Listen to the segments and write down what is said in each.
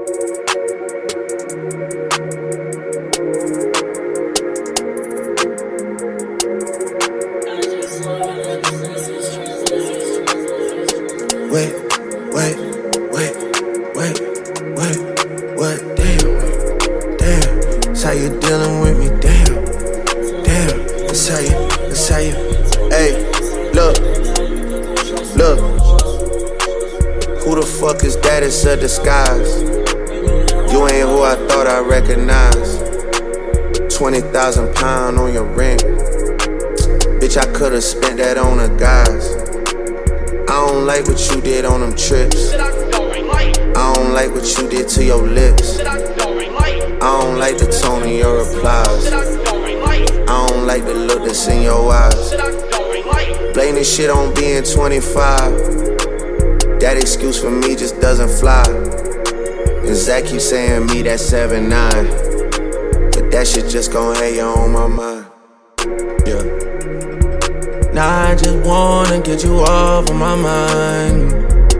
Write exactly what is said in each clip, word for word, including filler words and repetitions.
Wait, wait, wait, wait, wait, what? Damn, damn. That's how you dealing with me, damn, damn. That's how you, that's how you. Hey, look, look. Who the fuck is that? It's a disguise. You ain't who I thought I recognized. Twenty thousand pound on your rent. Bitch, I could've spent that on a guys. I don't like what you did on them trips. I don't like what you did to your lips. I don't like the tone of your replies. I don't like the look that's in your eyes. Blame this shit on being twenty-five. That excuse for me just doesn't fly. And Zach keeps saying me that seven nine, but that shit just gon' hate you on my mind. Yeah. Now I just wanna get you off of my mind.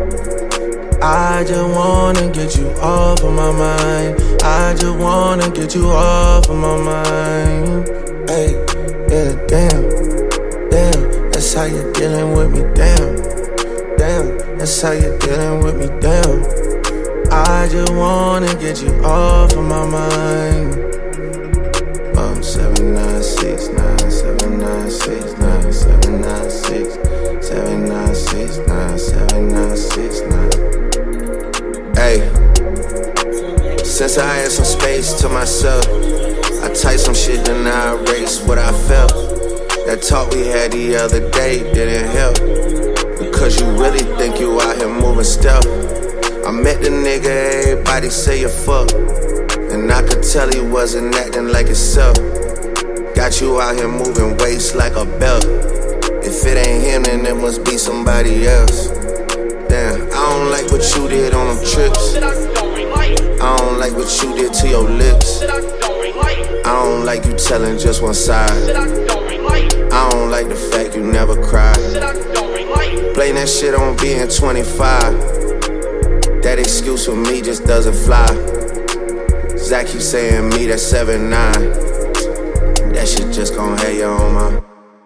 I just wanna get you off of my mind. I just wanna get you off of my mind. Hey, yeah, damn, damn. That's how you dealing with me, damn, damn. That's how you dealing with me, damn. I just wanna get you off of my mind. Um, seven nine six nine, seven nine six nine, seven nine six, seven nine six nine, seven nine six nine. Hey, since I had some space to myself, I typed some shit then I erased what I felt. That talk we had the other day didn't help, because you really think you out here moving stealth. I met the nigga everybody say you fuck, and I could tell he wasn't acting like himself. Got you out here moving waist like a belt. If it ain't him, then it must be somebody else. Damn, I don't like what you did on them trips. I don't like what you did to your lips. I don't like you telling just one side. I don't like the fact you never cried. Blame that shit on being twenty-five. That excuse for me just doesn't fly. Zach keeps saying me that seven nine. That shit just gon' hate you on my.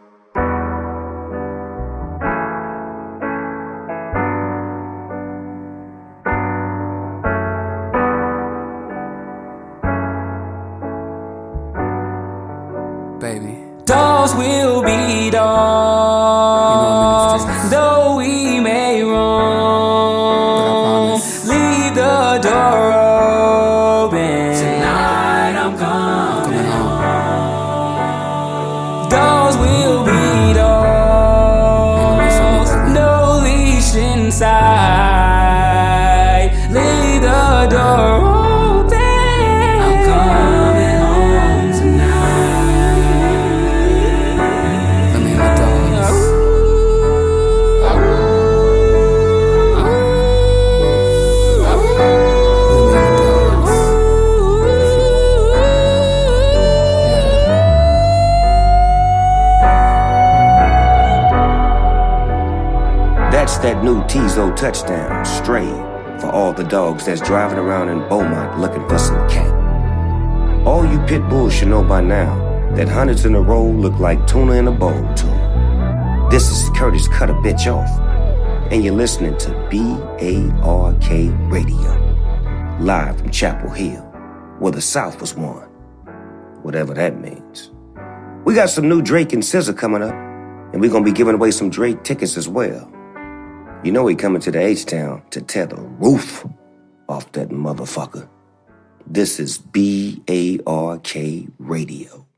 Baby, dogs will be dogs, though we may roam. Leave the door open. Tonight I'm coming home. Dogs will be dogs, no leash inside. Leave the door open. I'm coming home tonight. let me have dogs. That's that new Tizo touchdown, stray, for all the dogs that's driving around in Beaumont looking for some cat. All you pit bulls should know by now that hundreds in a row look like tuna in a bowl to 'em. This is Curtis Cut a Bitch Off, and you're listening to B A R K Radio, live from Chapel Hill, where the South was won, whatever that means. We got some new Drake and S Z A coming up, and we're gonna be giving away some Drake tickets as well. You know he coming to the H-Town to tear the roof off that motherfucker. This is B A R K Radio.